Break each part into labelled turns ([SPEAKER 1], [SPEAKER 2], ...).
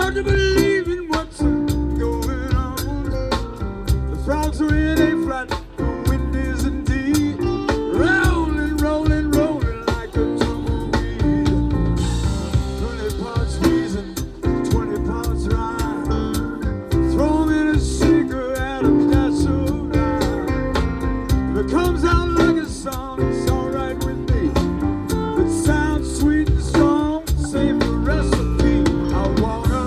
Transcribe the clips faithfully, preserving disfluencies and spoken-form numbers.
[SPEAKER 1] hard to believe in what's going on. The frogs are in a flat, the wind is indeed rolling, rolling, rolling like a tumbleweed. Twenty parts reason, twenty parts rhyme. Throw 'em in a shaker and a dash of lime. If it comes out like a song, it's alright with me. If it sounds sweet and strong, save the recipe. I wanna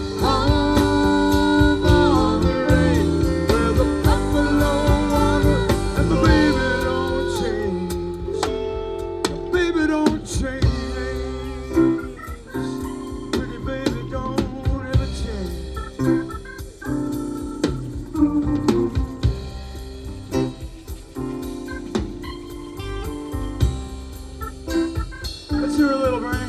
[SPEAKER 1] home on the range where the buffalo water and the baby don't change. The baby don't change. Pretty baby don't ever change. Let's hear a little brain.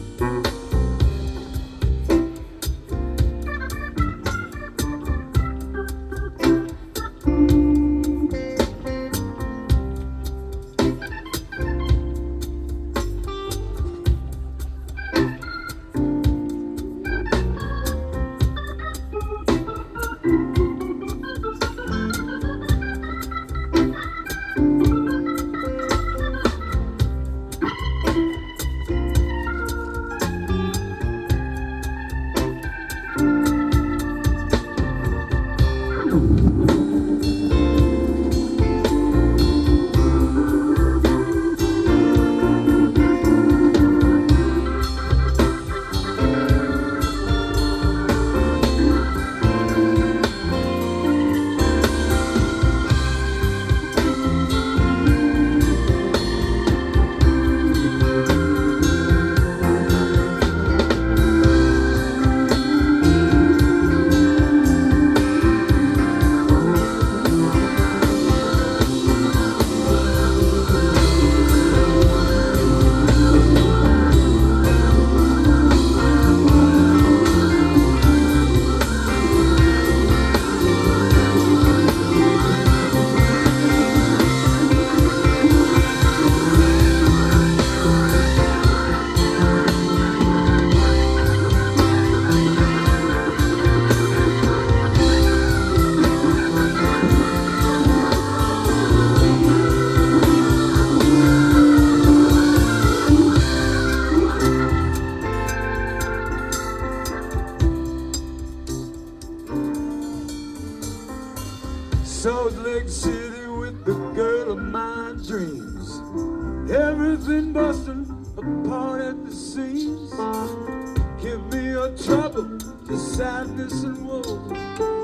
[SPEAKER 1] Salt Lake City with the girl of my dreams. Everything busting apart at the seams. Give me your trouble, your sadness and woe.